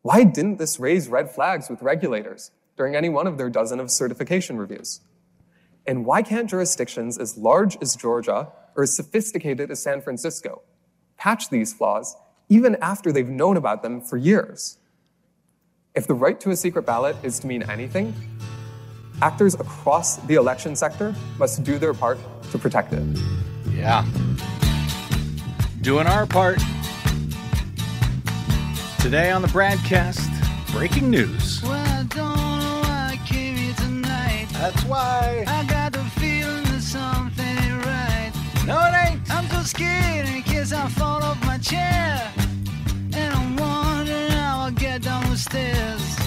Why didn't this raise red flags with regulators during any one of their dozen of certification reviews? And why can't jurisdictions as large as Georgia or as sophisticated as San Francisco patch these flaws even after they've known about them for years? If the right to a secret ballot is to mean anything, actors across the election sector must do their part to protect it. Yeah. Doing our part. Today on the broadcast, breaking news. Well, I don't know why I came here tonight. That's why. I got the feeling that something ain't right. No, it ain't. I'm so scared in case I fall off my chair. And I'm wondering how I'll get down the stairs.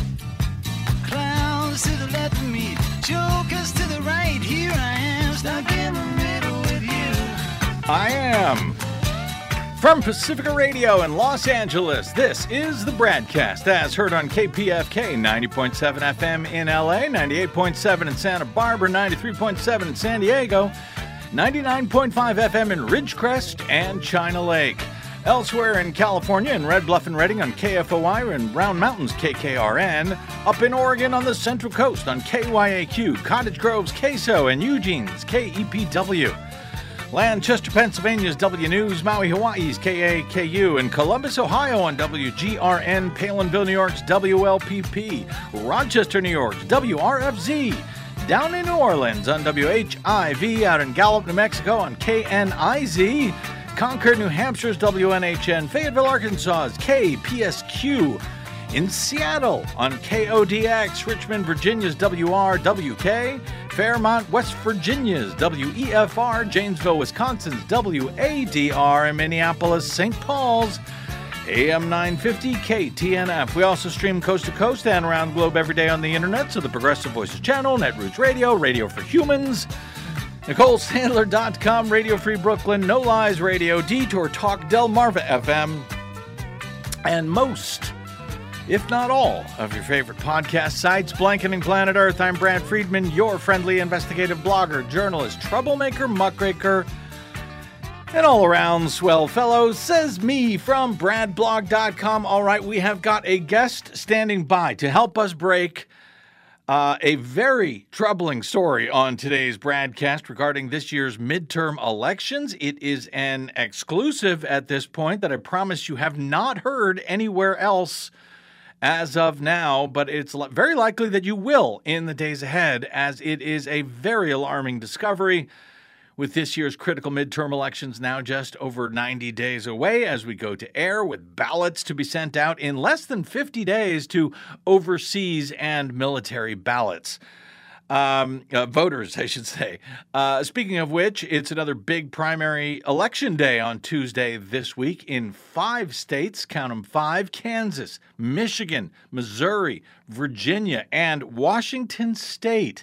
Clowns to the left of me, jokers to the right. Here I am, stuck in the middle with you. I am. From Pacifica Radio in Los Angeles, this is the broadcast as heard on KPFK 90.7 FM in LA, 98.7 in Santa Barbara, 93.7 in San Diego, 99.5 FM in Ridgecrest and China Lake. Elsewhere in California, in Red Bluff and Redding on KFOI, and Round Mountains KKRN, up in Oregon on the Central Coast on KYAQ, Cottage Grove's KSO, and Eugene's KEPW. Lancaster, Pennsylvania's W News, Maui, Hawaii's KAKU, and Columbus, Ohio on WGRN, Palinville, New York's WLPP, Rochester, New York's WRFZ, down in New Orleans on WHIV, out in Gallup, New Mexico on KNIZ, Concord, New Hampshire's WNHN, Fayetteville, Arkansas's KPSQ, in Seattle on KODX, Richmond, Virginia's WRWK, Fairmont, West Virginia's WEFR, Janesville, Wisconsin's WADR, and Minneapolis, St. Paul's AM 950 KTNF. We also stream coast to coast and around the globe every day on the internet, so the Progressive Voices channel, Netroots Radio, Radio for Humans, NicoleSandler.com, Radio Free Brooklyn, No Lies Radio, Detour Talk, Delmarva FM, and most, if not all, of your favorite podcast sites, Blanketing Planet Earth. I'm Brad Friedman, your friendly investigative blogger, journalist, troublemaker, muckraker, and all-around swell fellow, says me from bradblog.com. All right, we have got a guest standing by to help us break a very troubling story on today's broadcast regarding this year's midterm elections. It is an exclusive at this point that I promise you have not heard anywhere else as of now, but it's very likely that you will in the days ahead, as it is a very alarming discovery with this year's critical midterm elections now just over 90 days away as we go to air, with ballots to be sent out in less than 50 days to overseas and military ballots. Voters, I should say. Speaking of which, it's another big primary election day on Tuesday this week in 5 states, count them 5, Kansas, Michigan, Missouri, Virginia, and Washington State,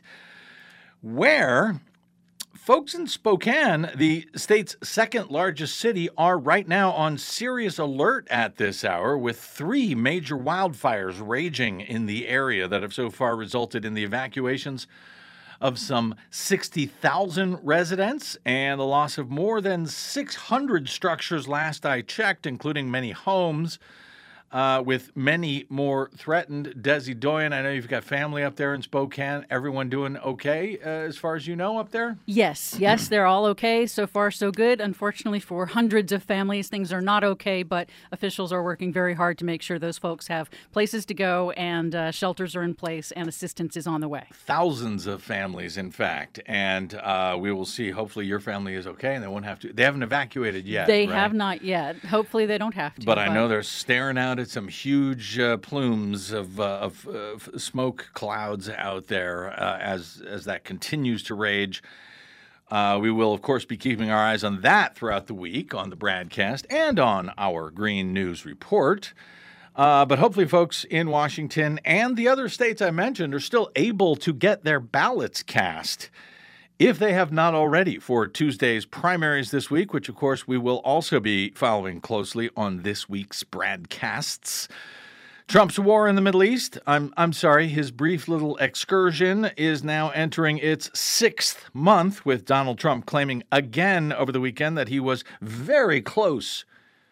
where folks in Spokane, the state's second largest city, are right now on serious alert at this hour, with 3 major wildfires raging in the area that have so far resulted in the evacuations of some 60,000 residents and the loss of more than 600 structures last I checked, including many homes, with many more threatened. Desi Doyen, I know you've got family up there in Spokane. Everyone doing okay as far as you know up there? Yes, they're all okay. So far, so good. Unfortunately, for hundreds of families, things are not okay, but officials are working very hard to make sure those folks have places to go and shelters are in place and assistance is on the way. Thousands of families, in fact, and we will see. Hopefully your family is okay and they won't have to. They haven't evacuated yet. They right? have not yet. Hopefully they don't have to. But I know they're staring out at some huge plumes of smoke clouds out there as that continues to rage. We will, of course, be keeping our eyes on that throughout the week on the broadcast and on our Green News Report. But hopefully folks in Washington and the other states I mentioned are still able to get their ballots cast, if they have not already, for Tuesday's primaries this week, which, of course, we will also be following closely on this week's broadcasts. Trump's war in the Middle East, his brief little excursion is now entering its 6th month, with Donald Trump claiming again over the weekend that he was very close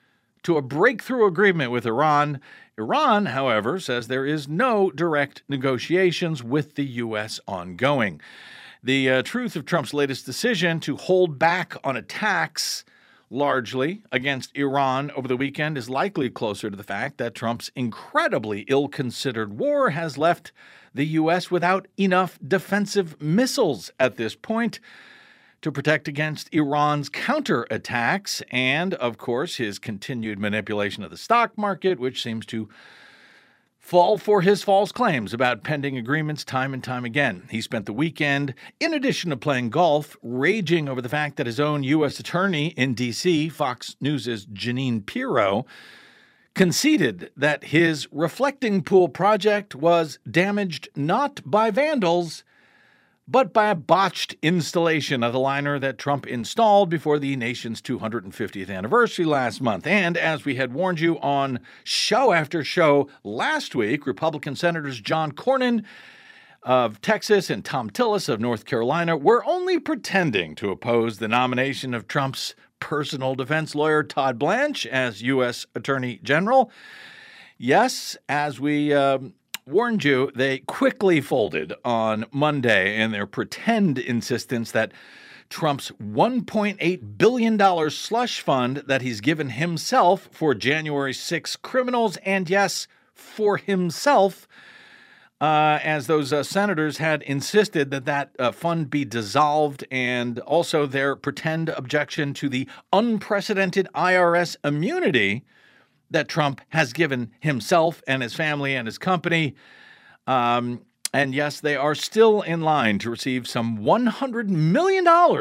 to a breakthrough agreement with Iran. Iran, however, says there is no direct negotiations with the U.S. ongoing. The truth of Trump's latest decision to hold back on attacks largely against Iran over the weekend is likely closer to the fact that Trump's incredibly ill-considered war has left the U.S. without enough defensive missiles at this point to protect against Iran's counterattacks and, of course, his continued manipulation of the stock market, which seems to fall for his false claims about pending agreements time and time again. He spent the weekend, in addition to playing golf, raging over the fact that his own U.S. attorney in D.C., Fox News' Jeanine Pirro, conceded that his reflecting pool project was damaged not by vandals, but by a botched installation of the liner that Trump installed before the nation's 250th anniversary last month. And as we had warned you on show after show last week, Republican Senators John Cornyn of Texas and Thom Tillis of North Carolina were only pretending to oppose the nomination of Trump's personal defense lawyer Todd Blanche as U.S. Attorney General. Yes, as we warned you, they quickly folded on Monday in their pretend insistence that Trump's $1.8 billion slush fund that he's given himself for January 6 criminals, and yes, for himself, as those senators had insisted that fund be dissolved, and also their pretend objection to the unprecedented IRS immunity that Trump has given himself and his family and his company. And yes, they are still in line to receive some $100 million.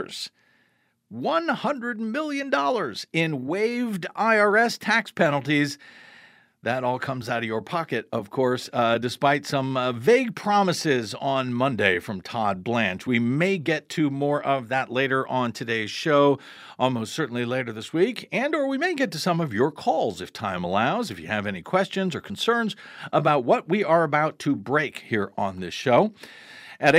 $100 million in waived IRS tax penalties. That all comes out of your pocket, of course, despite some vague promises on Monday from Todd Blanche. We may get to more of that later on today's show, almost certainly later this week, or we may get to some of your calls if time allows, if you have any questions or concerns about what we are about to break here on this show. At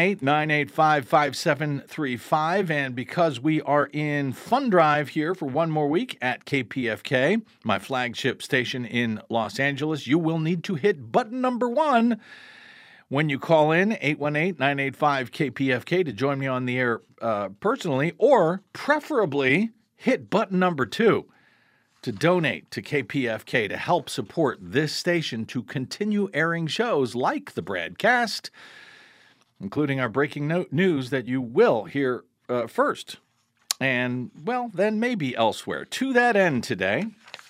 818-985-5735. And because we are in fund drive here for one more week at KPFK, my flagship station in Los Angeles, you will need to hit button number 1 when you call in, 818-985-KPFK, to join me on the air personally, or preferably hit button number 2 to donate to KPFK to help support this station to continue airing shows like the Bradcast, including our breaking news that you will hear first, and, well, then maybe elsewhere. To that end today,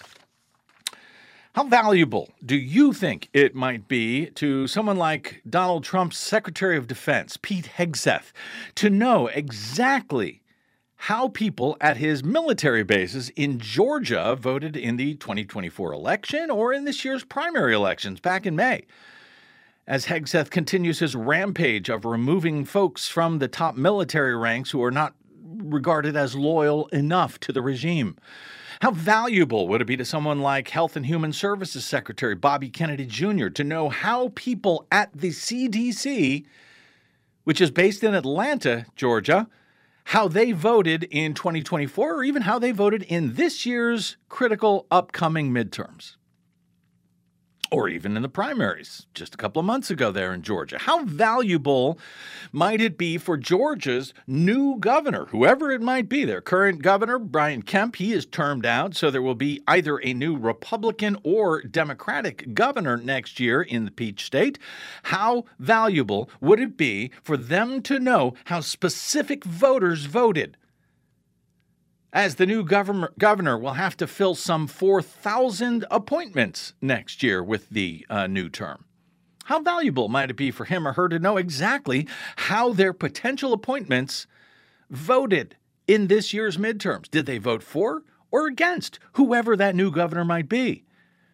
how valuable do you think it might be to someone like Donald Trump's Secretary of Defense, Pete Hegseth, to know exactly how people at his military bases in Georgia voted in the 2024 election or in this year's primary elections back in May, as Hegseth continues his rampage of removing folks from the top military ranks who are not regarded as loyal enough to the regime? How valuable would it be to someone like Health and Human Services Secretary Bobby Kennedy Jr. to know how people at the CDC, which is based in Atlanta, Georgia, how they voted in 2024, or even how they voted in this year's critical upcoming midterms? Or even in the primaries just a couple of months ago there in Georgia. How valuable might it be for Georgia's new governor, whoever it might be? Their current governor, Brian Kemp, he is termed out, so there will be either a new Republican or Democratic governor next year in the Peach State. How valuable would it be for them to know how specific voters voted, as the new governor will have to fill some 4,000 appointments next year with the new term? How valuable might it be for him or her to know exactly how their potential appointments voted in this year's midterms? Did they vote for or against whoever that new governor might be?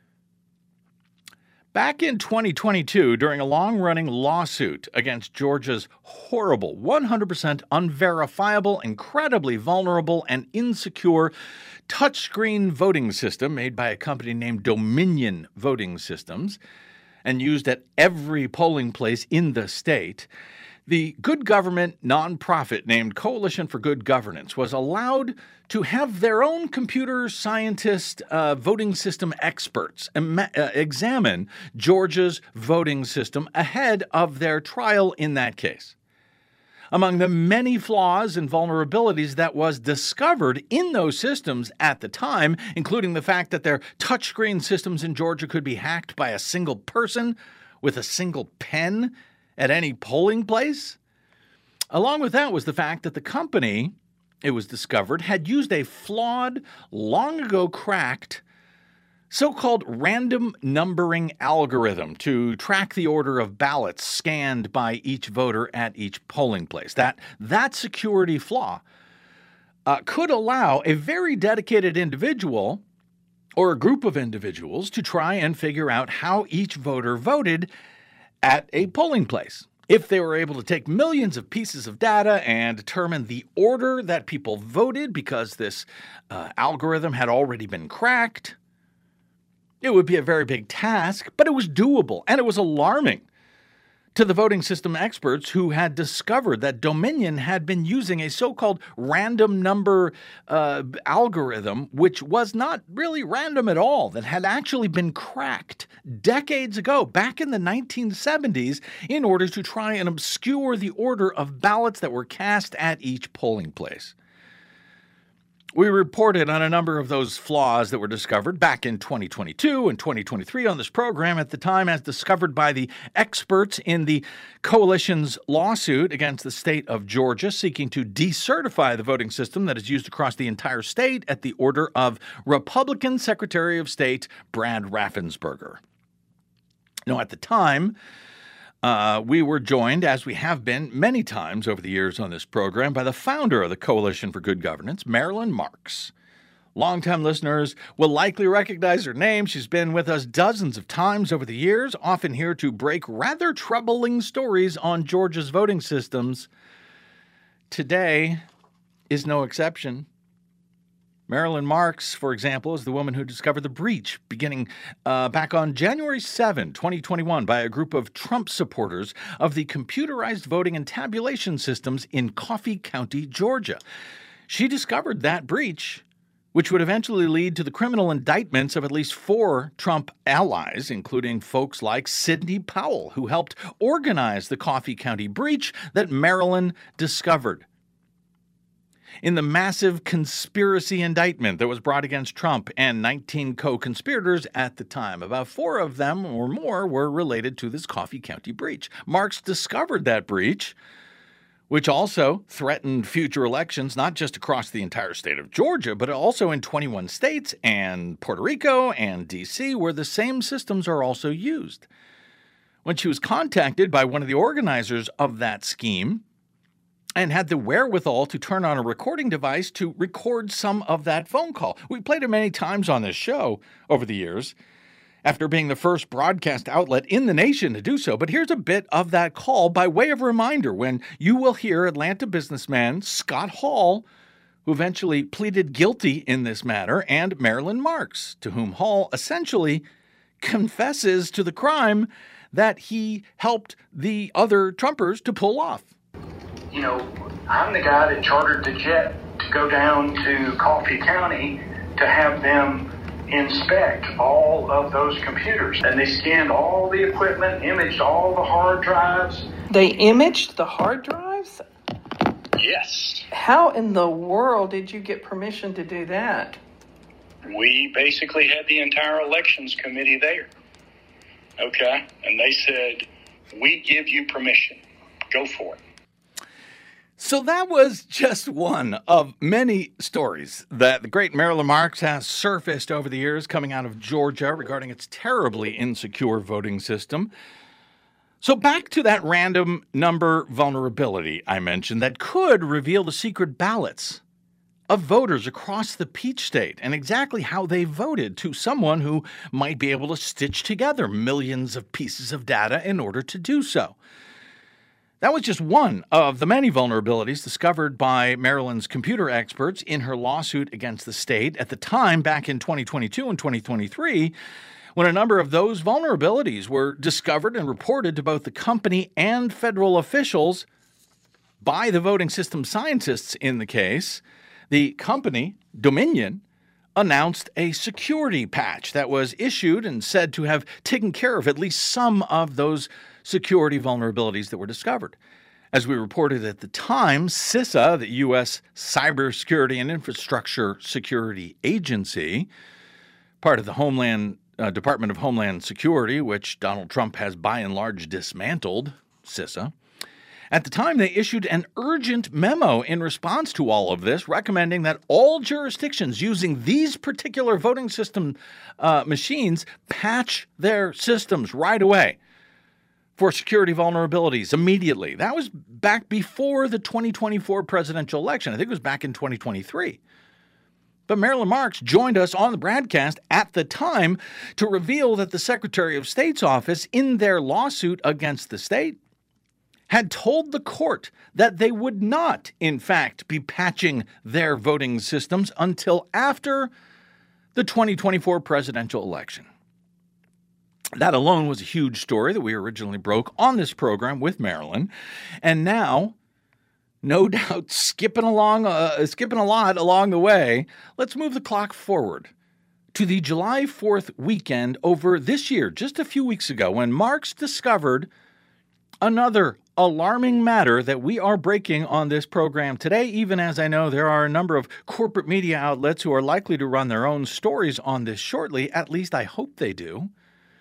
Back in 2022, during a long-running lawsuit against Georgia's horrible, 100% unverifiable, incredibly vulnerable, and insecure touchscreen voting system made by a company named Dominion Voting Systems and used at every polling place in the state, The good government nonprofit named Coalition for Good Governance was allowed to have their own computer scientist voting system experts examine Georgia's voting system ahead of their trial in that case. Among the many flaws and vulnerabilities that was discovered in those systems at the time, including the fact that their touchscreen systems in Georgia could be hacked by a single person with a single pen at any polling place. Along with that was the fact that the company, it was discovered, had used a flawed, long ago cracked, so-called random numbering algorithm to track the order of ballots scanned by each voter at each polling place. That security flaw could allow a very dedicated individual or a group of individuals to try and figure out how each voter voted at a polling place. If they were able to take millions of pieces of data and determine the order that people voted because this algorithm had already been cracked, it would be a very big task, but it was doable, and it was alarming to the voting system experts who had discovered that Dominion had been using a so-called random number algorithm, which was not really random at all, that had actually been cracked decades ago, back in the 1970s, in order to try and obscure the order of ballots that were cast at each polling place. We reported on a number of those flaws that were discovered back in 2022 and 2023 on this program, at the time as discovered by the experts in the coalition's lawsuit against the state of Georgia, seeking to decertify the voting system that is used across the entire state at the order of Republican Secretary of State Brad Raffensperger. Now, at the time, we were joined, as we have been many times over the years on this program, by the founder of the Coalition for Good Governance, Marilyn Marks. Longtime listeners will likely recognize her name. She's been with us dozens of times over the years, often here to break rather troubling stories on Georgia's voting systems. Today is no exception. Marilyn Marks, for example, is the woman who discovered the breach beginning back on January 7, 2021, by a group of Trump supporters of the computerized voting and tabulation systems in Coffee County, Georgia. She discovered that breach, which would eventually lead to the criminal indictments of at least 4 Trump allies, including folks like Sidney Powell, who helped organize the Coffee County breach that Marilyn discovered. In the massive conspiracy indictment that was brought against Trump and 19 co-conspirators at the time, about 4 of them or more were related to this Coffee County breach. Marks discovered that breach, which also threatened future elections, not just across the entire state of Georgia, but also in 21 states and Puerto Rico and D.C., where the same systems are also used. When she was contacted by one of the organizers of that scheme, and had the wherewithal to turn on a recording device to record some of that phone call. We played it many times on this show over the years, after being the first broadcast outlet in the nation to do so. But here's a bit of that call by way of reminder when you will hear Atlanta businessman Scott Hall, who eventually pleaded guilty in this matter, and Marilyn Marks, to whom Hall essentially confesses to the crime that he helped the other Trumpers to pull off. You know, I'm the guy that chartered the jet to go down to Coffee County to have them inspect all of those computers. And they scanned all the equipment, imaged all the hard drives. They imaged the hard drives? Yes. How in the world did you get permission to do that? We basically had the entire elections committee there. Okay? And they said, we give you permission. Go for it. So that was just one of many stories that the great Marilyn Marks has surfaced over the years coming out of Georgia regarding its terribly insecure voting system. So back to that random number vulnerability I mentioned that could reveal the secret ballots of voters across the Peach State and exactly how they voted to someone who might be able to stitch together millions of pieces of data in order to do so. That was just one of the many vulnerabilities discovered by Maryland's computer experts in her lawsuit against the state at the time back in 2022 and 2023, when a number of those vulnerabilities were discovered and reported to both the company and federal officials by the voting system scientists in the case, the company, Dominion, announced a security patch that was issued and said to have taken care of at least some of those security vulnerabilities that were discovered. As we reported at the time, CISA, the U.S. Cybersecurity and Infrastructure Security Agency, part of the Department of Homeland Security, which Donald Trump has by and large dismantled, CISA. At the time, they issued an urgent memo in response to all of this, recommending that all jurisdictions using these particular voting system machines patch their systems right away for security vulnerabilities immediately. That was back before the 2024 presidential election. I think it was back in 2023. But Marilyn Marks joined us on the broadcast at the time to reveal that the Secretary of State's office, in their lawsuit against the state, had told the court that they would not, in fact, be patching their voting systems until after the 2024 presidential election. That alone was a huge story that we originally broke on this program with Marilyn. And now, no doubt, skipping a lot along the way, let's move the clock forward to the July 4th weekend over this year, just a few weeks ago, when Marks discovered another alarming matter that we are breaking on this program today, even as I know there are a number of corporate media outlets who are likely to run their own stories on this shortly. At least I hope they do.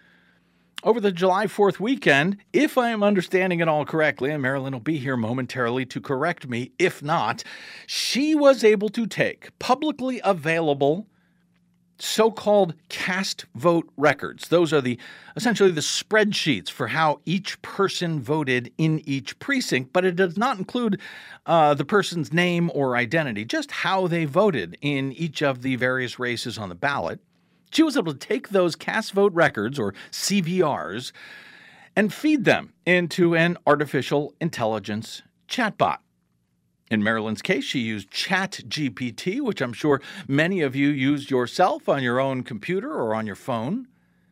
Over the July 4th weekend, if I am understanding it all correctly, and Marilyn will be here momentarily to correct me if not, she was able to take publicly available so-called cast vote records. Those are essentially the spreadsheets for how each person voted in each precinct, but it does not include the person's name or identity, just how they voted in each of the various races on the ballot. She was able to take those cast vote records, or CVRs, and feed them into an artificial intelligence chatbot. In Marilyn's case, she used ChatGPT, which I'm sure many of you used yourself on your own computer or on your phone.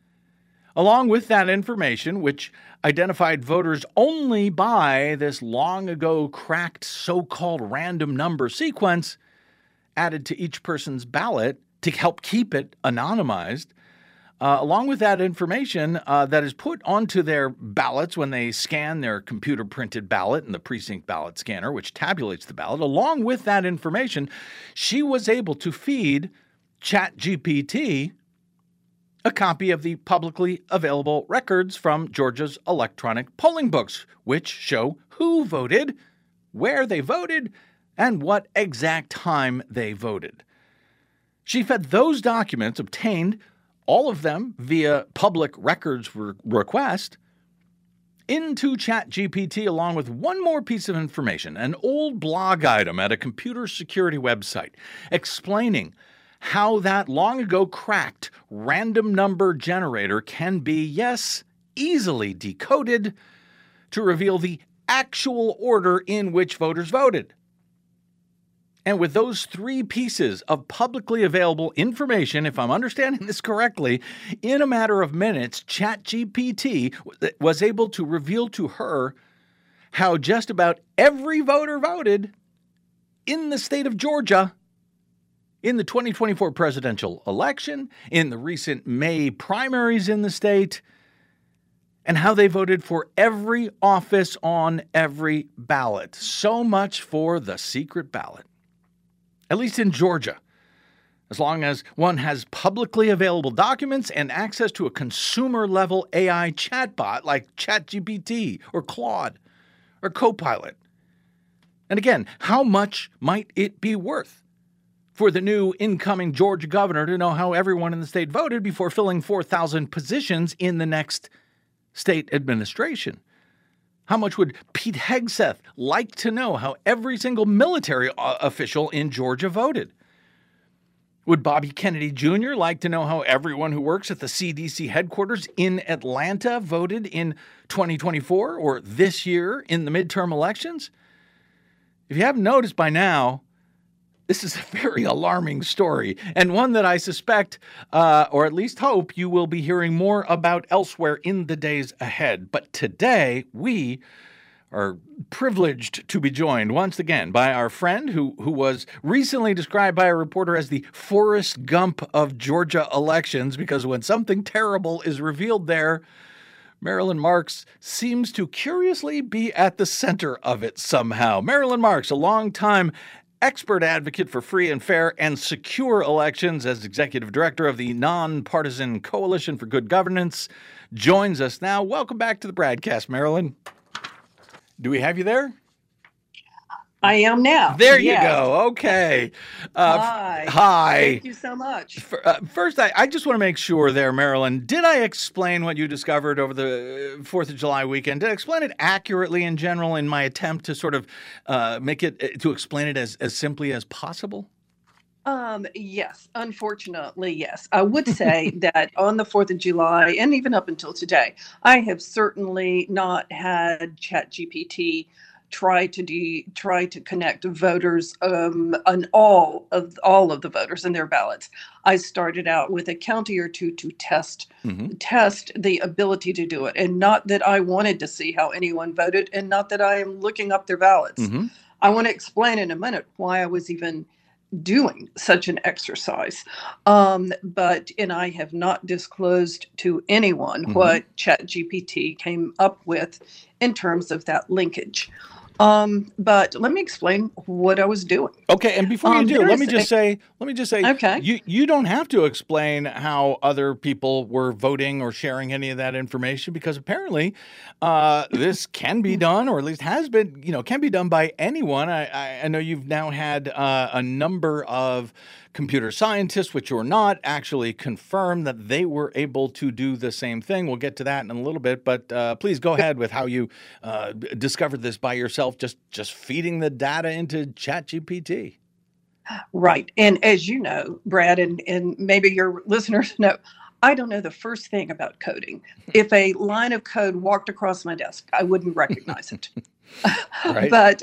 Along with that information, which identified voters only by this long ago cracked so-called random number sequence added to each person's ballot to help keep it anonymized, along with that information that is put onto their ballots when they scan their computer-printed ballot in the precinct ballot scanner, which tabulates the ballot. Along with that information, she was able to feed ChatGPT a copy of the publicly available records from Georgia's electronic polling books, which show who voted, where they voted, and what exact time they voted. She fed those documents, obtained all of them via public records request, into ChatGPT along with one more piece of information, an old blog item at a computer security website explaining how that long ago cracked random number generator can be, yes, easily decoded to reveal the actual order in which voters voted. And with those three pieces of publicly available information, if I'm understanding this correctly, in a matter of minutes, ChatGPT was able to reveal to her how just about every voter voted in the state of Georgia in the 2024 presidential election, in the recent May primaries in the state, and how they voted for every office on every ballot. So much for the secret ballot. At least in Georgia, as long as one has publicly available documents and access to a consumer-level AI chatbot like ChatGPT or Claude or Copilot. And again, how much might it be worth for the new incoming Georgia governor to know how everyone in the state voted before filling 4,000 positions in the next state administration? How much would Pete Hegseth like to know how every single military official in Georgia voted? Would Bobby Kennedy Jr. like to know how everyone who works at the CDC headquarters in Atlanta voted in 2024 or this year in the midterm elections? If you haven't noticed by now, this is a very alarming story, and one that I suspect, or at least hope, you will be hearing more about elsewhere in the days ahead. But today, we are privileged to be joined once again by our friend who was recently described by a reporter as the Forrest Gump of Georgia elections, because when something terrible is revealed there, Marilyn Marks seems to curiously be at the center of it somehow. Marilyn Marks, a longtime expert advocate for free and fair and secure elections as executive director of the Nonpartisan Coalition for Good Governance, joins us now. Welcome back to the broadcast, Marilyn. Do we have you there? I am now. There you go. Okay. Hi. Hi. Thank you so much. First, I just want to make sure there, Marilyn, did I explain what you discovered over the 4th of July weekend? Did I explain it accurately in general in my attempt to sort of to explain it as simply as possible? Yes, unfortunately, yes. I would say that on the 4th of July, and even up until today, I have certainly not had ChatGPT try to connect voters on all of the voters and their ballots. I started out with a county or two to test the ability to do it, and not that I wanted to see how anyone voted, and not that I am looking up their ballots. I want to explain in a minute why I was even doing such an exercise. But I have not disclosed to anyone what ChatGPT came up with in terms of that linkage. But let me explain what I was doing. Okay, and before you do, let me just say, okay. you don't have to explain how other people were voting or sharing any of that information, because apparently this can be done, or at least has been, can be done by anyone. I know you've now had a number of computer scientists, which or not, actually confirm that they were able to do the same thing. We'll get to that in a little bit, but please go ahead with how you discovered this by yourself, just feeding the data into ChatGPT. Right. And as you know, Brad, and maybe your listeners know, I don't know the first thing about coding. If a line of code walked across my desk, I wouldn't recognize it. Right. But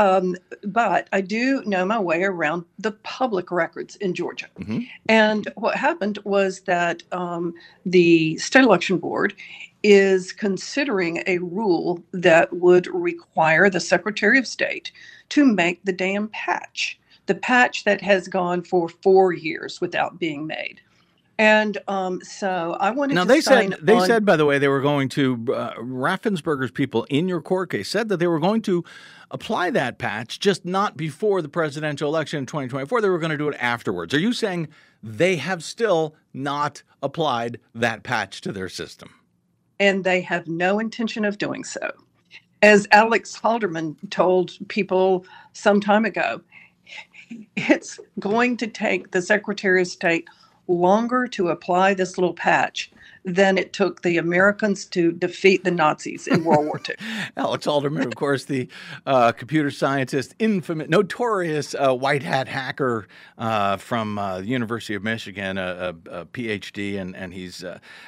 I do know my way around the public records in Georgia. And what happened was that the State Election Board is considering a rule that would require the Secretary of State to make the damn patch, the patch that has gone for 4 years without being made. And so I wanted now, to they said, by the way, they were going to, Raffensperger's people in your court case said that they were going to apply that patch, just not before the presidential election in 2024. They were going to do it afterwards. Are you saying they have still not applied that patch to their system? And they have no intention of doing so. As Alex Halderman told people some time ago, it's going to take the Secretary of State longer to apply this little patch than it took the Americans to defeat the Nazis in World War II. Alex Halderman, of course, the computer scientist, infamous, notorious white hat hacker from the University of Michigan, a PhD, and he's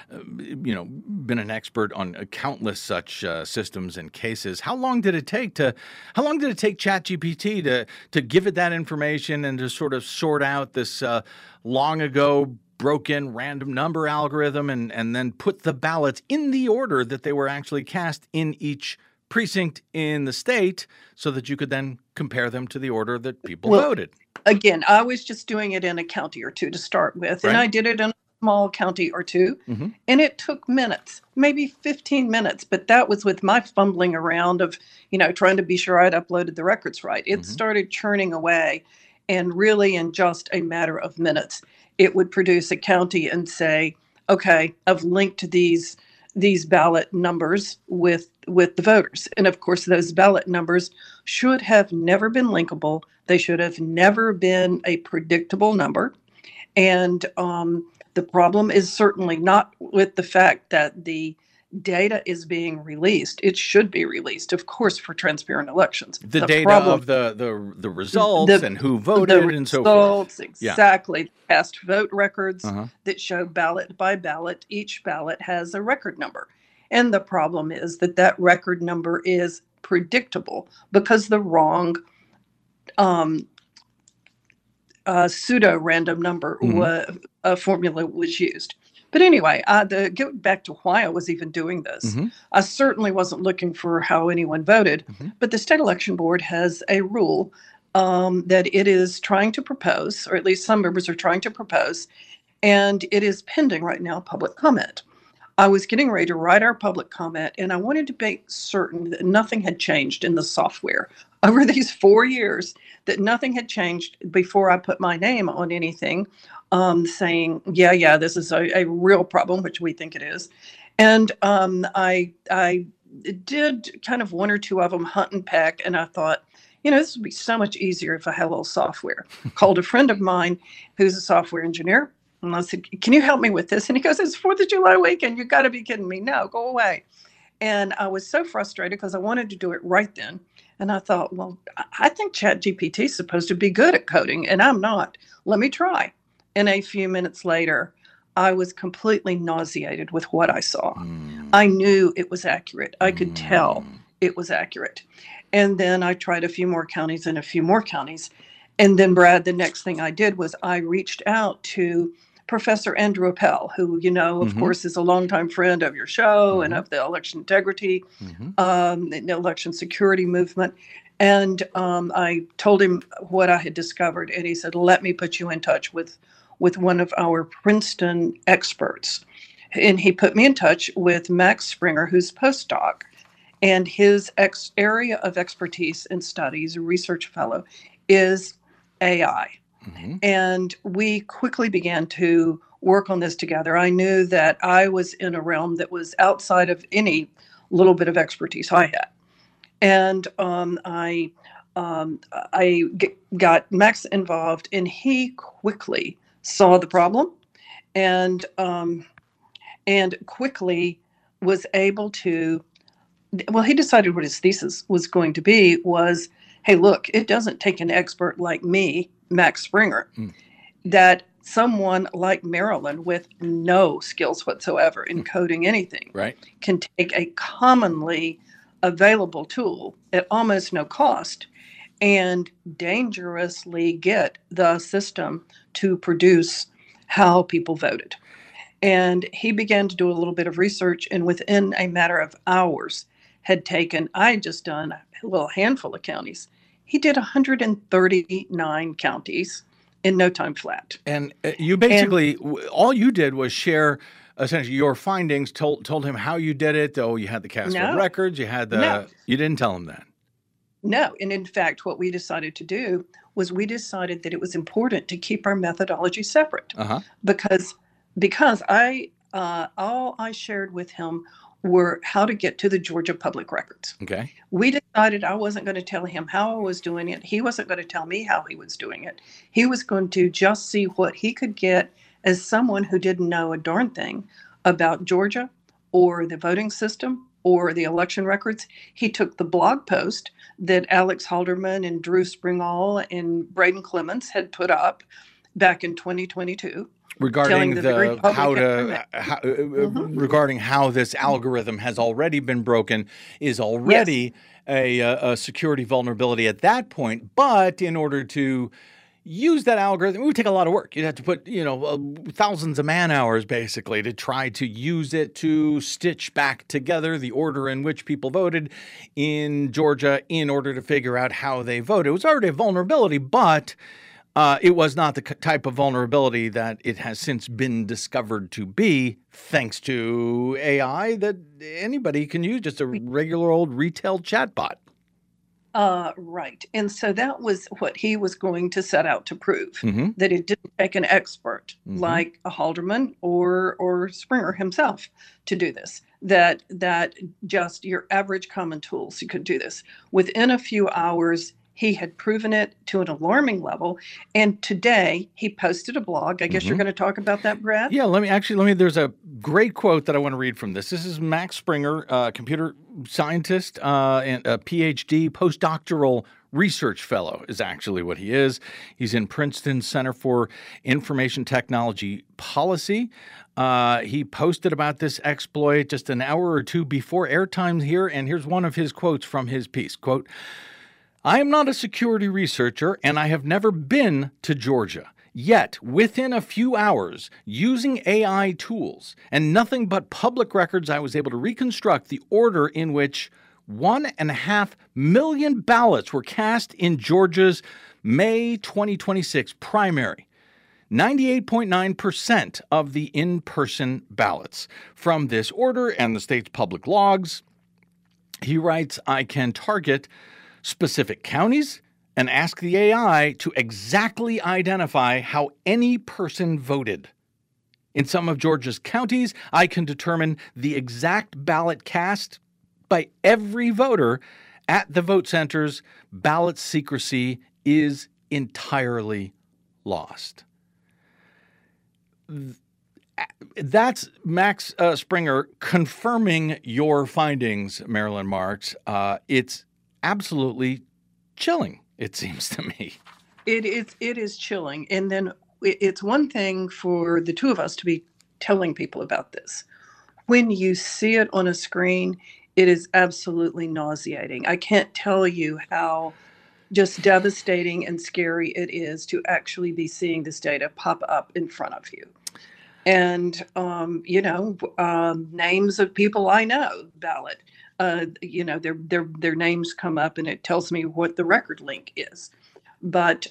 been an expert on countless such systems and cases. How long did it take ChatGPT to give it that information and to sort of sort out this long ago broken random number algorithm and then put the ballots in the order that they were actually cast in each precinct in the state so that you could then compare them to the order that people voted? Again, I was just doing it in a county or two to start with, and I did it in a small county or two, and it took minutes, maybe 15 minutes, but that was with my fumbling around of, trying to be sure I'd uploaded the records right. It started churning away, and really in just a matter of minutes, it would produce a county and say, okay, I've linked these ballot numbers with the voters. And of course, those ballot numbers should have never been linkable. They should have never been a predictable number. And the problem is certainly not with the fact that the data is being released. It should be released, of course, for transparent elections. The data of the results and who voted and so forth. Exactly. Yeah. Past vote records that show ballot by ballot. Each ballot has a record number. And the problem is that record number is predictable because the wrong pseudo-random number formula was used. But anyway, get back to why I was even doing this. I certainly wasn't looking for how anyone voted, but the state election board has a rule that it is trying to propose, or at least some members are trying to propose, and it is pending right now public comment. I was getting ready to write our public comment, and I wanted to make certain that nothing had changed in the software over these 4 years, that nothing had changed before I put my name on anything, saying, yeah, this is a real problem, which we think it is. And I did kind of one or two of them hunt and peck, and I thought, this would be so much easier if I had a little software. Called a friend of mine who's a software engineer. And I said, can you help me with this? And he goes, it's 4th of July weekend. You got to be kidding me. No, go away. And I was so frustrated because I wanted to do it right then. And I thought, well, I think ChatGPT is supposed to be good at coding, and I'm not. Let me try. And a few minutes later, I was completely nauseated with what I saw. I knew it was accurate. I could tell it was accurate. And then I tried a few more counties and a few more counties. And then, Brad, the next thing I did was I reached out to Professor Andrew Appel, who, of course, is a longtime friend of your show and of the election integrity, the election security movement. And I told him what I had discovered. And he said, let me put you in touch with one of our Princeton experts. And he put me in touch with Max Springer, who's postdoc. And his area of expertise and studies, a research fellow, is AI. And we quickly began to work on this together. I knew that I was in a realm that was outside of any little bit of expertise I had. And I got Max involved, and he quickly saw the problem and quickly was able to, he decided what his thesis was going to be was, hey, look, it doesn't take an expert like me, Max Springer, that someone like Marilyn with no skills whatsoever in coding anything can take a commonly available tool at almost no cost and dangerously get the system to produce how people voted. And he began to do a little bit of research, and within a matter of hours I had just done a little handful of counties. He did 139 counties in no time flat. And you basically, all you did was share essentially your findings, told him how you did it, though you had the cast of records, you had you didn't tell him that. No. And in fact, what we decided to do was we decided that it was important to keep our methodology separate because all I shared with him were how to get to the Georgia public records. Okay. We decided I wasn't going to tell him how I was doing it. He wasn't going to tell me how he was doing it. He was going to just see what he could get as someone who didn't know a darn thing about Georgia or the voting system or the election records. He took the blog post that Alex Halderman and Drew Springall and Braden Clements had put up back in 2022. Regarding regarding how this algorithm has already been broken is already a security vulnerability at that point. But in order to use that algorithm, it would take a lot of work. You'd have to put, thousands of man hours basically to try to use it to stitch back together the order in which people voted in Georgia in order to figure out how they voted. It was already a vulnerability, but it was not the type of vulnerability that it has since been discovered to be, thanks to AI that anybody can use, just a regular old retail chatbot. Right. And so that was what he was going to set out to prove, that it didn't take an expert like a Halderman or Springer himself to do this, that just your average common tools, you could do this. Within a few hours, he had proven it to an alarming level. And today he posted a blog. I guess you're going to talk about that, Brad? Yeah, let me, there's a great quote that I want to read from this. This is Max Springer, computer scientist and a PhD, postdoctoral research fellow is actually what he is. He's in Princeton Center for Information Technology Policy. He posted about this exploit just an hour or two before airtime here. And here's one of his quotes from his piece. Quote, "I am not a security researcher, and I have never been to Georgia. Yet, within a few hours, using AI tools and nothing but public records, I was able to reconstruct the order in which 1.5 million ballots were cast in Georgia's May 2026 primary. 98.9% of the in-person ballots. From this order and the state's public logs, he writes, I can target specific counties and ask the AI to exactly identify how any person voted. In some of Georgia's counties, I can determine the exact ballot cast by every voter at the vote centers. Ballot secrecy is entirely lost. That's Max Springer confirming your findings, Marilyn Marks. It's absolutely chilling, it seems to me. It is chilling. And then it's one thing for the two of us to be telling people about this. When you see it on a screen, it is absolutely nauseating. I can't tell you how just devastating and scary it is to actually be seeing this data pop up in front of you. And, names of people I know, ballot, their names come up and it tells me what the record link is. But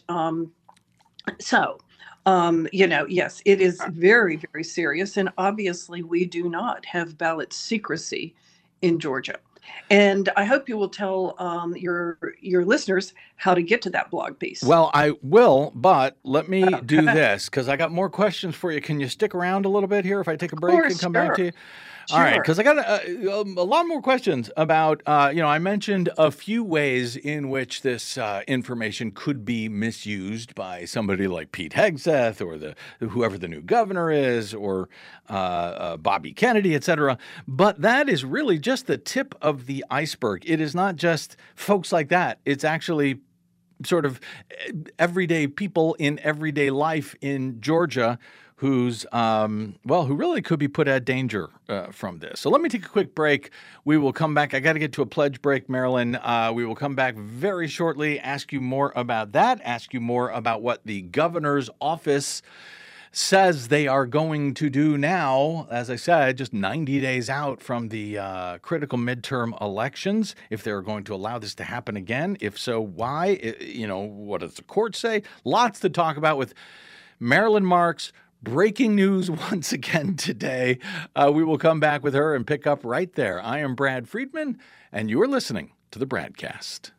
yes, it is very, very serious. And obviously we do not have ballot secrecy in Georgia. And I hope you will tell your listeners how to get to that blog piece. Well, I will, but let me do this because I got more questions for you. Can you stick around a little bit here if I take a break and come back to you? All right, because I got a lot more questions about, I mentioned a few ways in which this information could be misused by somebody like Pete Hegseth or whoever the new governor is or Bobby Kennedy, et cetera. But that is really just the tip of the iceberg. It is not just folks like that. It's actually sort of everyday people in everyday life in Georgia who really could be put at danger from this. So let me take a quick break. We will come back. I got to get to a pledge break, Marilyn. We will come back very shortly, ask you more about that, ask you more about what the governor's office says they are going to do now, as I said, just 90 days out from the critical midterm elections, if they're going to allow this to happen again. If so, why? What does the court say? Lots to talk about with Marilyn Marks. Breaking news once again today. We will come back with her and pick up right there. I am Brad Friedman, and you're listening to the Bradcast.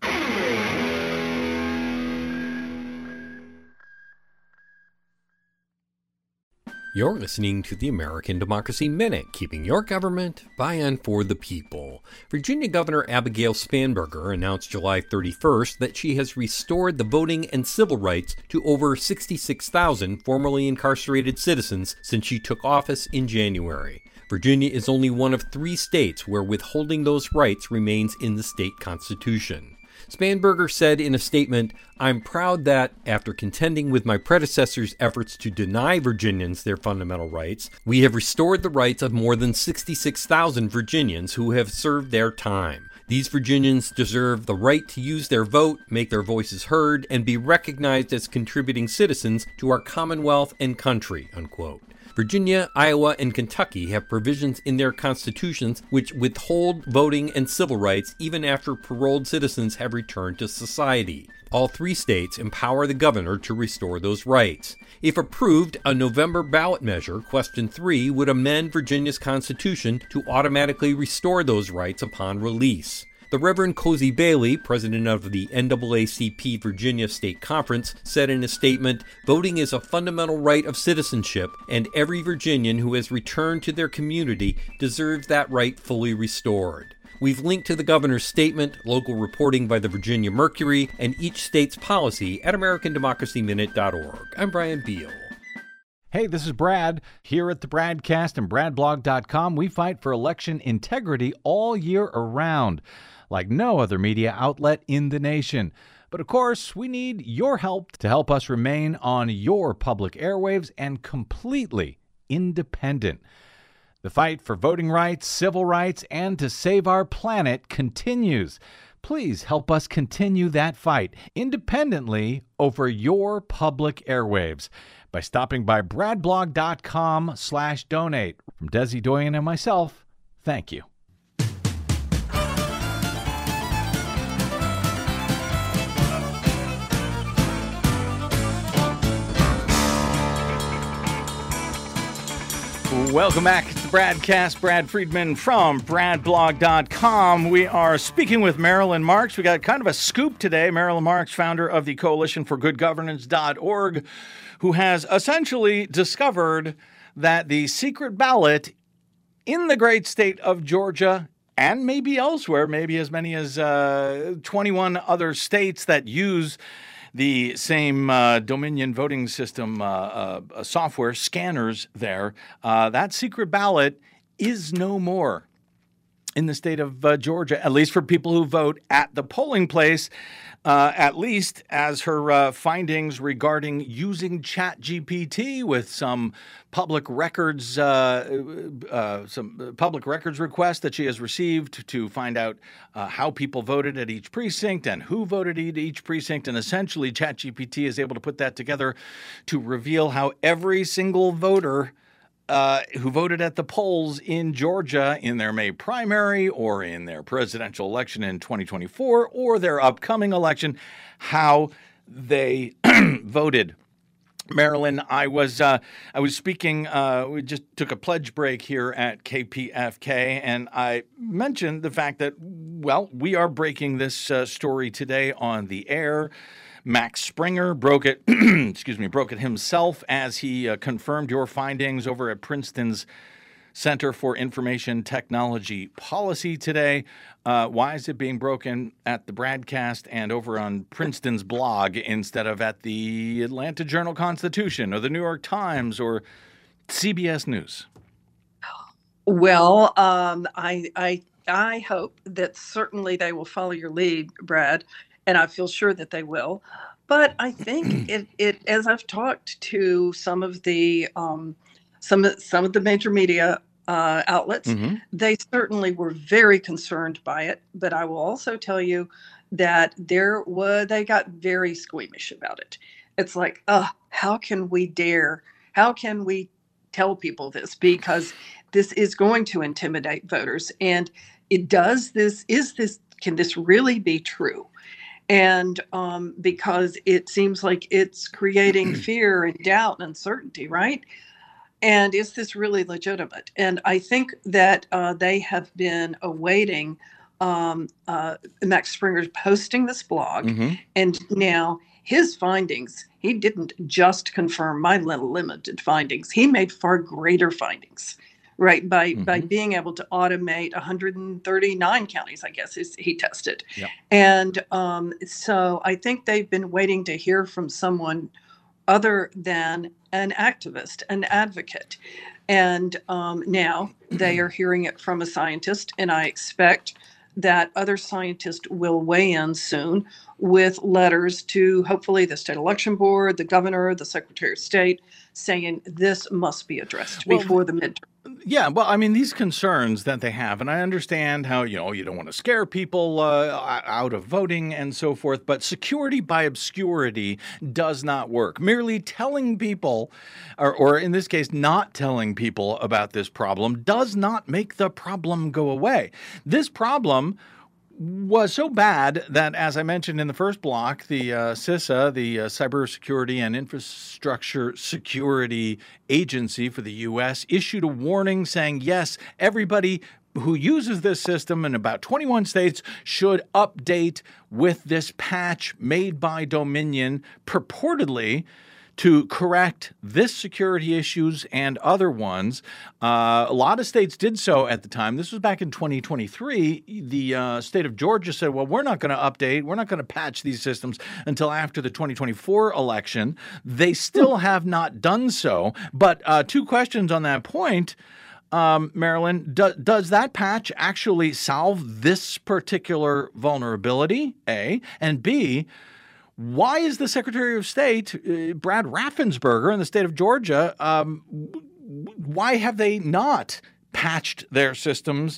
You're listening to the American Democracy Minute, keeping your government by and for the people. Virginia Governor Abigail Spanberger announced July 31st that she has restored the voting and civil rights to over 66,000 formerly incarcerated citizens since she took office in January. Virginia is only one of 3 states where withholding those rights remains in the state constitution. Spanberger said in a statement, I'm proud that, after contending with my predecessors' efforts to deny Virginians their fundamental rights, we have restored the rights of more than 66,000 Virginians who have served their time. These Virginians deserve the right to use their vote, make their voices heard, and be recognized as contributing citizens to our Commonwealth and country, unquote. Virginia, Iowa, and Kentucky have provisions in their constitutions which withhold voting and civil rights even after paroled citizens have returned to society. All 3 states empower the governor to restore those rights. If approved, a November ballot measure, Question 3, would amend Virginia's constitution to automatically restore those rights upon release. The Reverend Cozy Bailey, president of the NAACP Virginia State Conference, said in a statement, voting is a fundamental right of citizenship, and every Virginian who has returned to their community deserves that right fully restored. We've linked to the governor's statement, local reporting by the Virginia Mercury, and each state's policy at AmericanDemocracyMinute.org. I'm Brian Beal. Hey, this is Brad. Here at the Bradcast and BradBlog.com, we fight for election integrity all year around, like no other media outlet in the nation. But of course, we need your help to help us remain on your public airwaves and completely independent. The fight for voting rights, civil rights, and to save our planet continues. Please help us continue that fight independently over your public airwaves by stopping by bradblog.com/donate. From Desi Doyen and myself, thank you. Welcome back to the Bradcast. Brad Friedman from bradblog.com. We are speaking with Marilyn Marks. We got kind of a scoop today. Marilyn Marks, founder of the Coalition for Good Governance.org, who has essentially discovered that the secret ballot in the great state of Georgia and maybe elsewhere, maybe as many as 21 other states that use the same Dominion voting system software scanners there, that secret ballot is no more in the state of Georgia, at least for people who vote at the polling place, at least as her findings regarding using ChatGPT with some public records requests that she has received to find out how people voted at each precinct and who voted at each precinct. And essentially, ChatGPT is able to put that together to reveal how every single voter who voted at the polls in Georgia in their May primary or in their presidential election in 2024 or their upcoming election, how they voted. Marilyn, I was speaking, we just took a pledge break here at KPFK, and I mentioned the fact that, well, we are breaking this story today on the air. Max Springer broke it himself as he confirmed your findings over at Princeton's Center for Information Technology Policy today. Why is it being broken at the Bradcast and over on Princeton's blog instead of at the Atlanta Journal-Constitution or the New York Times or CBS News? Well, I hope that certainly they will follow your lead, Brad, and I feel sure that they will. But I think it as I've talked to some of the major media outlets, they certainly were very concerned by it. But I will also tell you that they got very squeamish about it. It's like, how can we dare? How can we tell people this? Because this is going to intimidate voters. And can this really be true? And because it seems like it's creating fear and doubt and uncertainty, right? And is this really legitimate? And I think that they have been awaiting Max Springer's posting this blog. And now his findings, he didn't just confirm my little limited findings. He made far greater findings, right? By being able to automate 139 counties, I guess, he tested. Yep. And so I think they've been waiting to hear from someone other than an activist, an advocate. And now they are hearing it from a scientist, and I expect that other scientists will weigh in soon with letters to hopefully the state election board, the governor, the secretary of state, saying this must be addressed before the midterm. Yeah, well, I mean, these concerns that they have, and I understand how, you don't want to scare people out of voting and so forth, but security by obscurity does not work. Merely telling people, or in this case, not telling people about this problem does not make the problem go away. This problem was so bad that, as I mentioned in the first block, the CISA, the Cybersecurity and Infrastructure Security Agency for the U.S., issued a warning saying, yes, everybody who uses this system in about 21 states should update with this patch made by Dominion purportedly to correct this security issues and other ones. A lot of states did so at the time. This was back in 2023. The state of Georgia said, well, we're not going to update. We're not going to patch these systems until after the 2024 election. They still have not done so. But two questions on that point. Marilyn, does that patch actually solve this particular vulnerability, A? And B, why is the Secretary of State, Brad Raffensperger, in the state of Georgia, why have they not patched their systems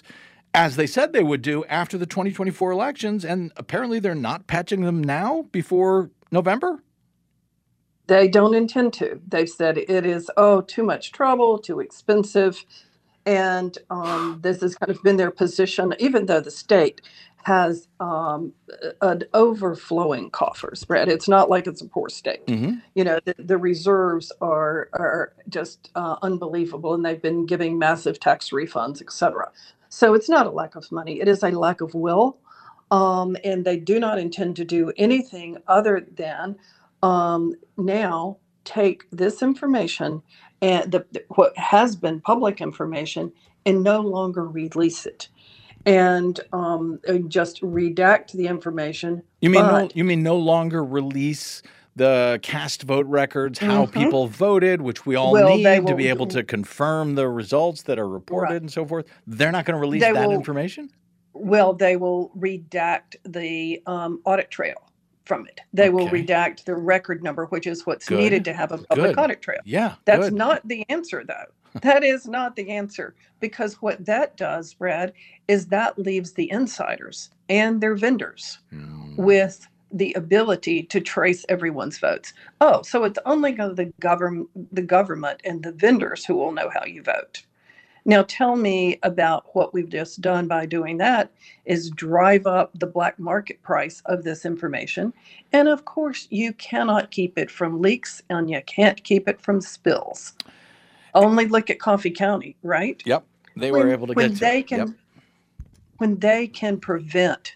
as they said they would do after the 2024 elections, and apparently they're not patching them now before November? They don't intend to. They've said it is, too much trouble, too expensive. And this has kind of been their position, even though the state has an overflowing coffers, Brett. It's not like it's a poor state. Mm-hmm. You know, the reserves are just unbelievable, and they've been giving massive tax refunds, et cetera. So it's not a lack of money. It is a lack of will. And they do not intend to do anything other than now take this information and what has been public information and no longer release it, and just redact the information. You mean no longer release the cast vote records, how people voted, which we all need to be able to confirm the results that are reported and so forth? They're not going to release that information? Well, they will redact the audit trail from it. They will redact the record number, which is what's needed to have a public audit trail. Yeah, that's not the answer, though. That is not the answer, because what that does, Brad, is that leaves the insiders and their vendors with the ability to trace everyone's votes. Oh, so it's only the government and the vendors who will know how you vote. Now tell me about what we've just done by doing that is drive up the black market price of this information. And of course, you cannot keep it from leaks, and you can't keep it from spills. Only look at Coffee County, right? Yep. They were able to get to it. When they can prevent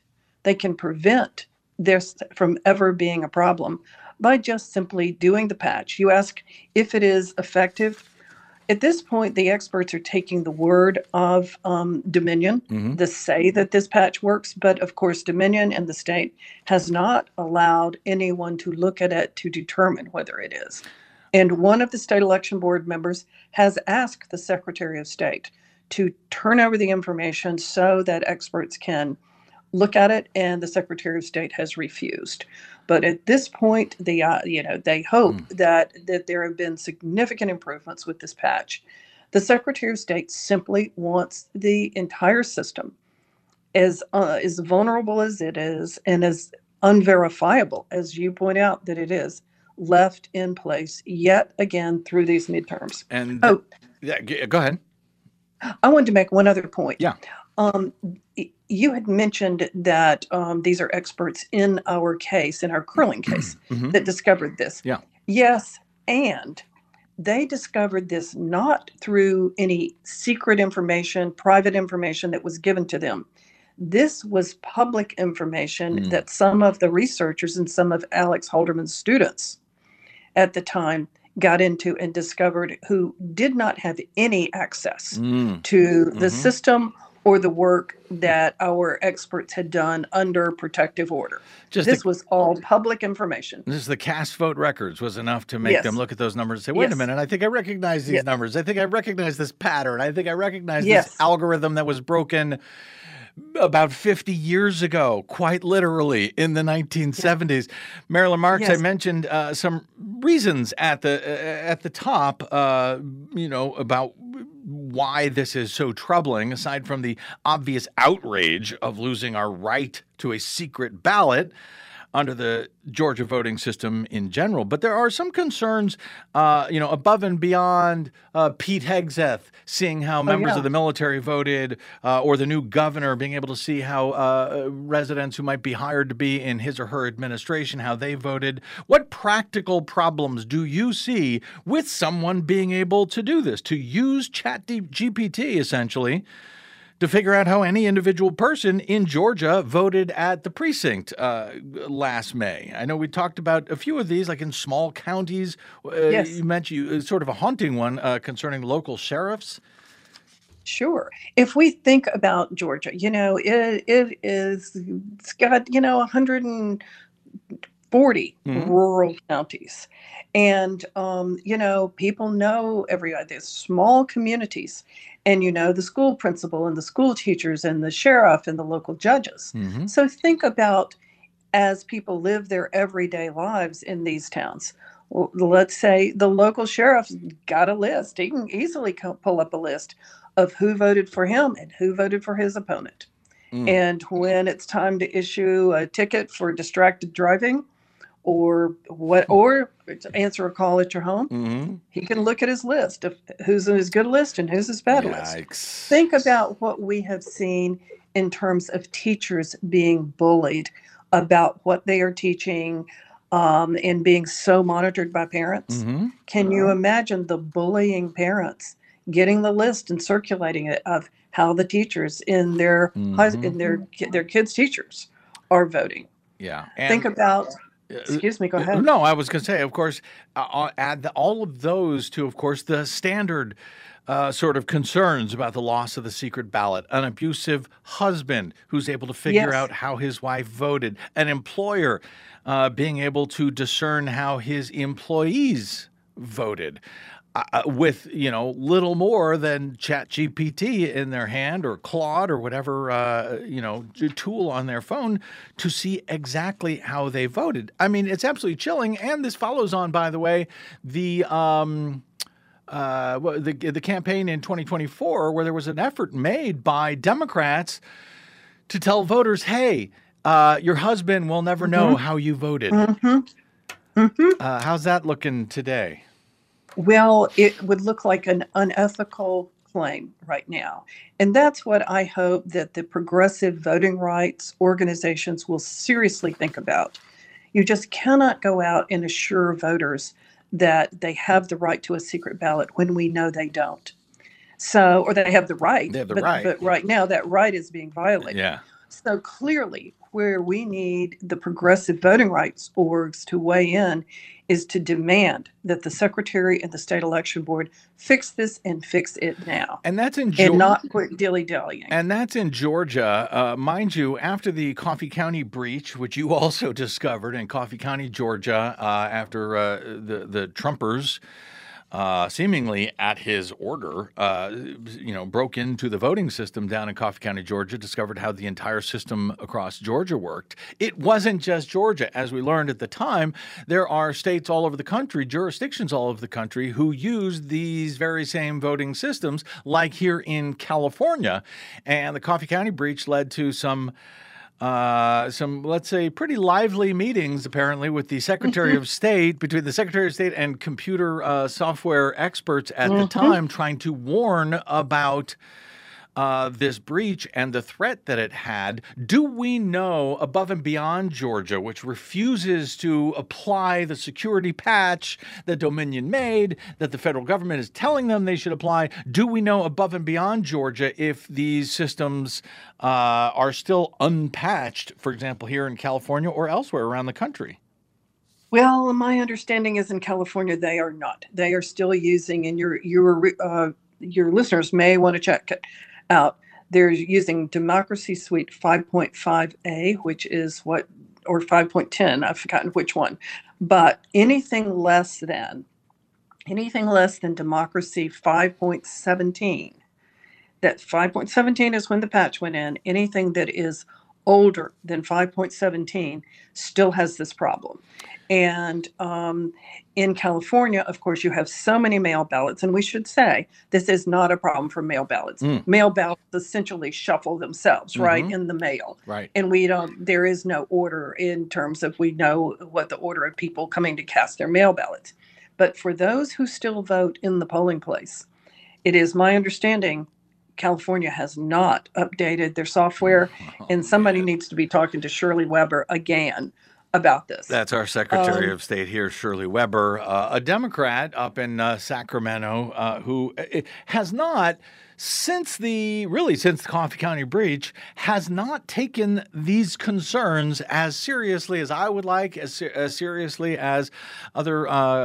this from ever being a problem by just simply doing the patch. You ask if it is effective. At this point, the experts are taking the word of Dominion to say that this patch works. But of course, Dominion and the state has not allowed anyone to look at it to determine whether it is. And one of the state election board members has asked the Secretary of State to turn over the information so that experts can look at it, and the Secretary of State has refused. But at this point, they hope that there have been significant improvements with this patch. The Secretary of State simply wants the entire system, as vulnerable as it is and as unverifiable as you point out that it is, left in place yet again through these midterms. And go ahead. I wanted to make one other point. Yeah. You had mentioned that these are experts in our case, in our curling case, that discovered this. Yeah. Yes, and they discovered this not through any secret information, private information that was given to them. This was public information that some of the researchers and some of Alex Halderman's students at the time got into and discovered, who did not have any access to the system or the work that our experts had done under protective order. This was all public information. Just the cast vote records was enough to make them look at those numbers and say, wait a minute, I think I recognize these numbers. I think I recognize this pattern. I think I recognize this algorithm that was broken about 50 years ago, quite literally in the 1970s. Marilyn Marks, I mentioned some reasons at the top, about why this is so troubling, aside from the obvious outrage of losing our right to a secret ballot under the Georgia voting system in general. But there are some concerns, above and beyond Pete Hegseth seeing how members of the military voted, or the new governor being able to see how residents who might be hired to be in his or her administration, how they voted. What practical problems do you see with someone being able to do this, to use ChatGPT essentially to figure out how any individual person in Georgia voted at the precinct last May? I know we talked about a few of these, like in small counties. You mentioned sort of a haunting one concerning local sheriffs. Sure. If we think about Georgia, it's got 140 rural counties. And, people know there's small communities, and, the school principal and the school teachers and the sheriff and the local judges. So think about, as people live their everyday lives in these towns, let's say the local sheriff's got a list. He can easily pull up a list of who voted for him and who voted for his opponent. And when it's time to issue a ticket for distracted driving or answer a call at your home, he can look at his list of who's in his good list and who's his bad list. Think about what we have seen in terms of teachers being bullied about what they are teaching and being so monitored by parents. Can you imagine the bullying parents getting the list and circulating it of how the teachers in their kids' teachers are voting? Yeah. Think about. Excuse me. Go ahead. No, I was going to say, of course, add all of those to, of course, the standard sort of concerns about the loss of the secret ballot, an abusive husband who's able to figure out how his wife voted, an employer being able to discern how his employees voted. With, little more than ChatGPT in their hand or Claude or whatever, tool on their phone to see exactly how they voted. I mean, it's absolutely chilling. And this follows on, by the way, the campaign in 2024 where there was an effort made by Democrats to tell voters, hey, your husband will never know how you voted. How's that looking today? Well, it would look like an unethical claim right now. And that's what I hope that the progressive voting rights organizations will seriously think about. You just cannot go out and assure voters that they have the right to a secret ballot when we know they don't. So, or they have the right. They have the right. But right now that right is being violated. Yeah. So clearly where we need the progressive voting rights orgs to weigh in is to demand that the Secretary and the State Election Board fix this and fix it now. And that's in Georgia. And not quit dilly-dallying. And that's in Georgia. Mind you, after the Coffee County breach, which you also discovered in Coffee County, Georgia, after the Trumpers seemingly at his order, broke into the voting system down in Coffee County, Georgia, discovered how the entire system across Georgia worked. It wasn't just Georgia. As we learned at the time, there are states all over the country, jurisdictions all over the country who use these very same voting systems, like here in California. And the Coffee County breach led to some, let's say, pretty lively meetings, apparently, with the Secretary of State, between the Secretary of State and computer software experts at the time, trying to warn about this breach and the threat that it had. Do we know, above and beyond Georgia, which refuses to apply the security patch that Dominion made, that the federal government is telling them they should apply, do we know above and beyond Georgia if these systems are still unpatched, for example, here in California or elsewhere around the country? Well, my understanding is in California they are not. They are still using, and your listeners may want to check it out. They're using Democracy Suite 5.5A, which is or 5.10, I've forgotten which one. But anything less than Democracy 5.17, that 5.17 is when the patch went in. Anything that is older than 5.17 still has this problem. And in California, of course, you have so many mail ballots. And we should say this is not a problem for mail ballots. Mail ballots essentially shuffle themselves, right, in the mail. Right. And there is no order in terms of we know what the order of people coming to cast their mail ballots. But for those who still vote in the polling place, it is my understanding California has not updated their software, and somebody needs to be talking to Shirley Weber again about this. That's our Secretary of State here, Shirley Weber, a Democrat up in Sacramento, who has not, since the Coffee County breach, has not taken these concerns as seriously as I would like, as seriously as other,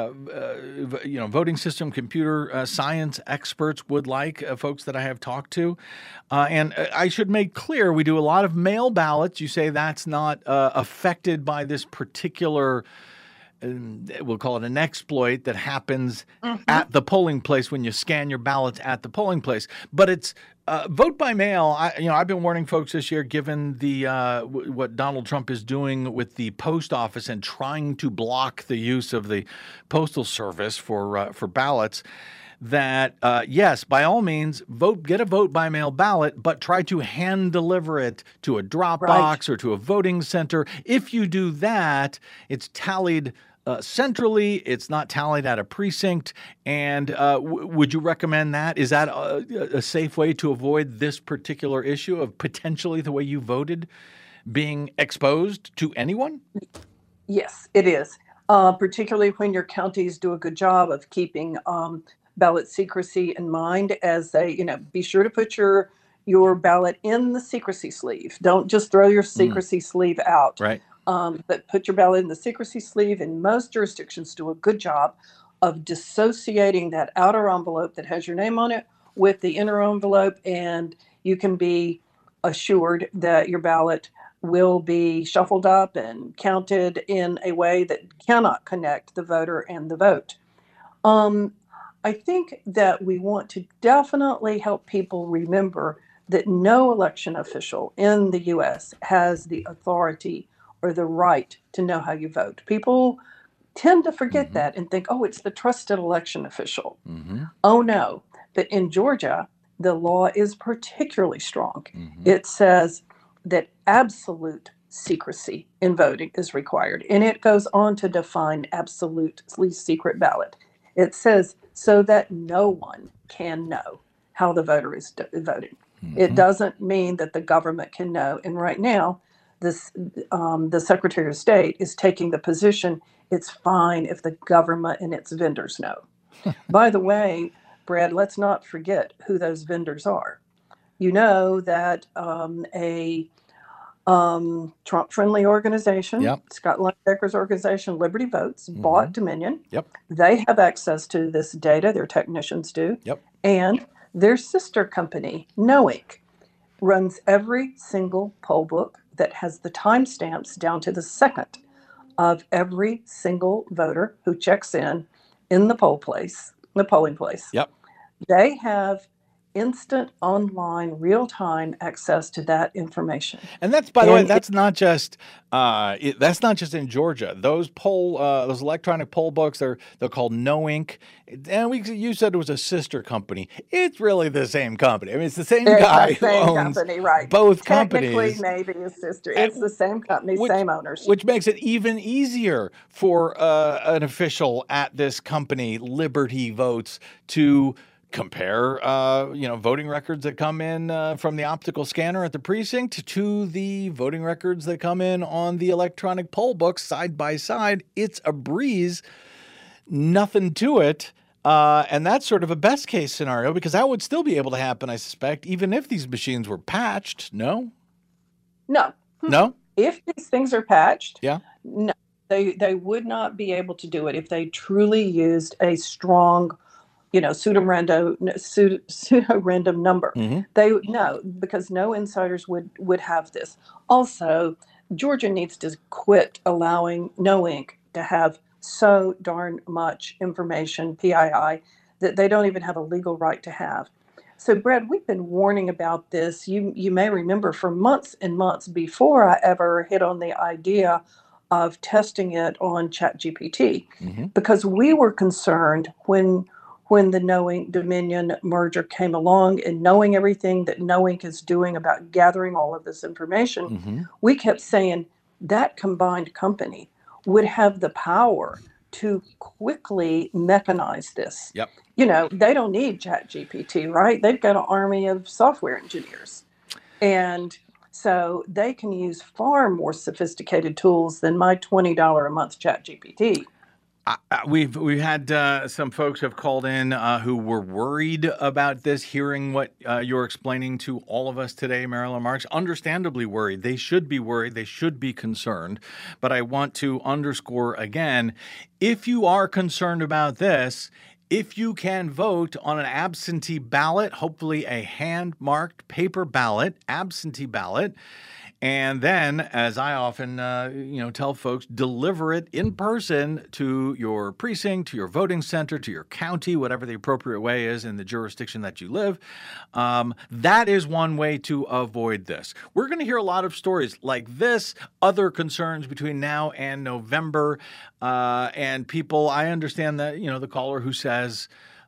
voting system, computer science experts would like, folks that I have talked to. And I should make clear, we do a lot of mail ballots. You say that's not affected by this particular, we'll call it an exploit that happens at the polling place when you scan your ballots at the polling place. But it's vote by mail. I've been warning folks this year, given the what Donald Trump is doing with the post office and trying to block the use of the postal service for ballots, that, yes, by all means, get a vote by mail ballot, but try to hand deliver it to a drop box or to a voting center. If you do that, it's tallied centrally. It's not tallied at a precinct. And would you recommend that? Is that a safe way to avoid this particular issue of potentially the way you voted being exposed to anyone? Yes, it is. Particularly when your counties do a good job of keeping ballot secrecy in mind, as they, be sure to put your ballot in the secrecy sleeve. Don't just throw your secrecy sleeve out. Right. But put your ballot in the secrecy sleeve, and most jurisdictions do a good job of dissociating that outer envelope that has your name on it with the inner envelope, and you can be assured that your ballot will be shuffled up and counted in a way that cannot connect the voter and the vote. I think that we want to definitely help people remember that no election official in the U.S. has the authority or the right to know how you vote. People tend to forget that and think, oh, it's the trusted election official. Oh, no. But in Georgia, the law is particularly strong. It says that absolute secrecy in voting is required. And it goes on to define absolutely secret ballot. It says so that no one can know how the voter is voting. It doesn't mean that the government can know. And right now, the Secretary of State is taking the position it's fine if the government and its vendors know. By the way, Brad, let's not forget who those vendors are. You know that a Trump-friendly organization, Scott Linebaker's organization, Liberty Votes, bought Dominion. They have access to this data, their technicians do. And their sister company, Knowink, runs every single poll book that has the timestamps down to the second of every single voter who checks in the polling place. They have instant online real-time access to that information. And that's, by the way, that's not just in Georgia. Those electronic poll books, they're called Knowink. And you said it was a sister company. It's really the same company. I mean, it's the same guy who owns both companies. Technically, maybe a sister. It's the same company, same owners. Which makes it even easier for an official at this company, Liberty Votes, to compare, voting records that come in from the optical scanner at the precinct to the voting records that come in on the electronic poll books side by side. It's a breeze, nothing to it. And that's sort of a best case scenario, because that would still be able to happen, I suspect, even if these machines were patched. No? No. If these things are patched, no, they would not be able to do it if they truly used a strong pseudo-random number. Because no insiders would have this. Also, Georgia needs to quit allowing Knowink to have so darn much information, PII, that they don't even have a legal right to have. So, Brad, we've been warning about this. You may remember for months and months before I ever hit on the idea of testing it on ChatGPT, because we were concerned when the Knowink Dominion merger came along, and knowing everything that Knowink is doing about gathering all of this information, we kept saying that combined company would have the power to quickly mechanize this. They don't need ChatGPT, right? They've got an army of software engineers. And so they can use far more sophisticated tools than my $20 a month ChatGPT. We've had some folks have called in who were worried about this, hearing what you're explaining to all of us today, Marilyn Marks. Understandably worried. They should be worried. They should be concerned. But I want to underscore again, if you are concerned about this, if you can vote on an absentee ballot, hopefully a hand-marked paper ballot, absentee ballot, and then, as I often, tell folks, deliver it in person to your precinct, to your voting center, to your county, whatever the appropriate way is in the jurisdiction that you live. That is one way to avoid this. We're going to hear a lot of stories like this, other concerns between now and November, and people. I understand that the caller who says,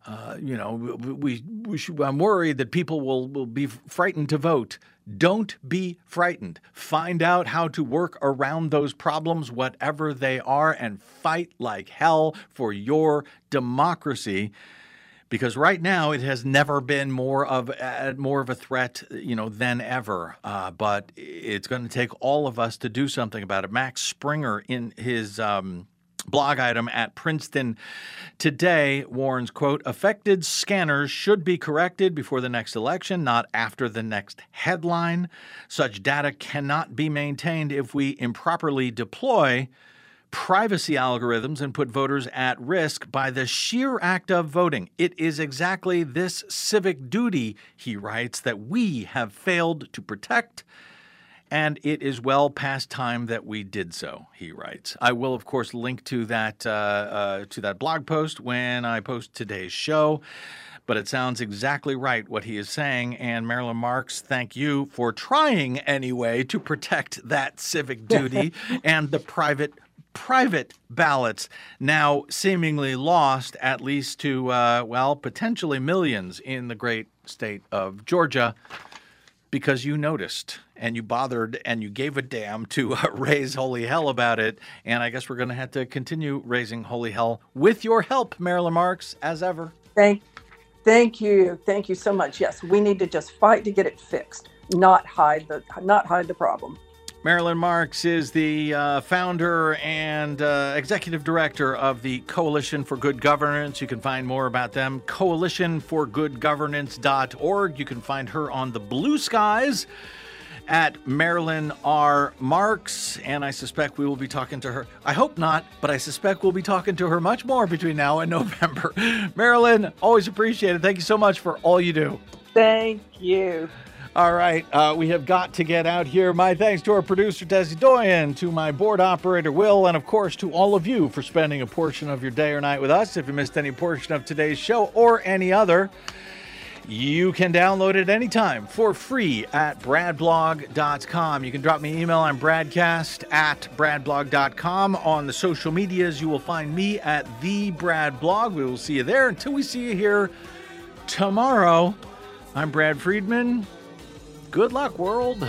I'm worried that people will be frightened to vote. Don't be frightened. Find out how to work around those problems, whatever they are, and fight like hell for your democracy. Because right now it has never been more of a threat, than ever. But it's going to take all of us to do something about it. Max Springer, in his blog item at Princeton Today, warns, quote, affected scanners should be corrected before the next election, not after the next headline. Such data cannot be maintained if we improperly deploy privacy algorithms and put voters at risk by the sheer act of voting. It is exactly this civic duty, he writes, that we have failed to protect, and it is well past time that we did so, he writes. I will, of course, link to that blog post when I post today's show. But it sounds exactly right what he is saying. And Marilyn Marks, thank you for trying anyway to protect that civic duty and the private ballots, now seemingly lost, at least to, potentially millions in the great state of Georgia, because you noticed and you bothered and you gave a damn to raise holy hell about it. And I guess we're going to have to continue raising holy hell with your help, Marilyn Marks, as ever. Thank you. Thank you so much. Yes, we need to just fight to get it fixed, not hide the problem. Marilyn Marks is the founder and executive director of the Coalition for Good Governance. You can find more about them, coalitionforgoodgovernance.org. You can find her on the blue skies at Marilyn R. Marks, and I suspect we will be talking to her. I hope not, but I suspect we'll be talking to her much more between now and November. Marilyn, always appreciate it. Thank you so much for all you do. Thank you. All right, we have got to get out here. My thanks to our producer, Desi Doyen, to my board operator, Will, and of course to all of you for spending a portion of your day or night with us. If you missed any portion of today's show or any other, you can download it anytime for free at bradblog.com. You can drop me an email. I'm bradcast@bradblog.com. On the social medias, you will find me at @TheBradBlog. We will see you there. Until we see you here tomorrow, I'm Brad Friedman. Good luck, world.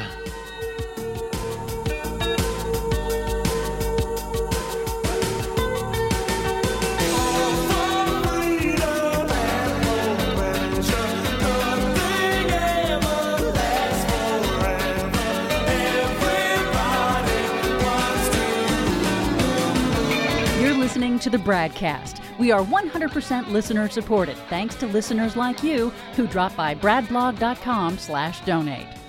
You're listening to the Bradcast. We are 100% listener supported, thanks to listeners like you who drop by bradblog.com/donate.